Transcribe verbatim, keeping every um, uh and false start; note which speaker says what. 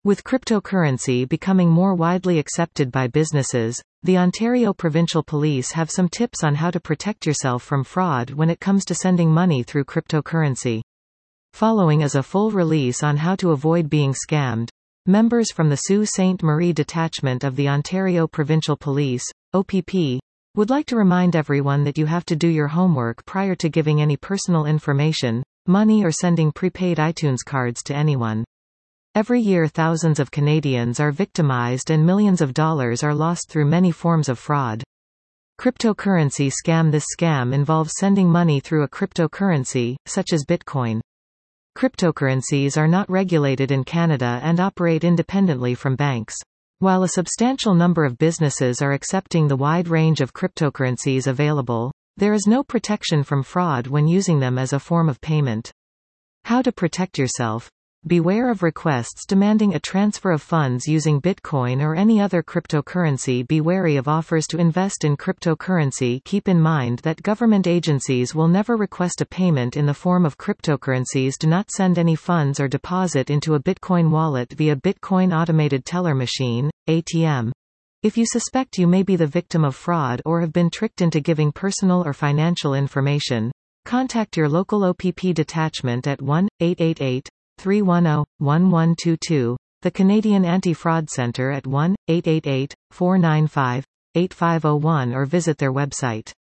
Speaker 1: With cryptocurrency becoming more widely accepted by businesses, the Ontario Provincial Police have some tips on how to protect yourself from fraud when it comes to sending money through cryptocurrency. Following is a full release on how to avoid being scammed. Members from the Sault Ste. Marie Detachment of the Ontario Provincial Police, O P P, would like to remind everyone that you have to do your homework prior to giving any personal information, money or sending prepaid iTunes cards to anyone. Every year thousands of Canadians are victimized and millions of dollars are lost through many forms of fraud. Cryptocurrency scam. This scam involves sending money through a cryptocurrency, such as Bitcoin. Cryptocurrencies are not regulated in Canada and operate independently from banks. While a substantial number of businesses are accepting the wide range of cryptocurrencies available, there is no protection from fraud when using them as a form of payment. How to protect yourself? Beware of requests demanding a transfer of funds using Bitcoin or any other cryptocurrency. Be wary of offers to invest in cryptocurrency. Keep in mind that government agencies will never request a payment in the form of cryptocurrencies. Do not send any funds or deposit into a Bitcoin wallet via Bitcoin automated teller machine, A T M. If you suspect you may be the victim of fraud or have been tricked into giving personal or financial information, contact your local O P P detachment at one eight eight eight, three one zero, one one two two, the Canadian Anti-Fraud Centre at one eight eight eight, four nine five, eight five zero one, or visit their website.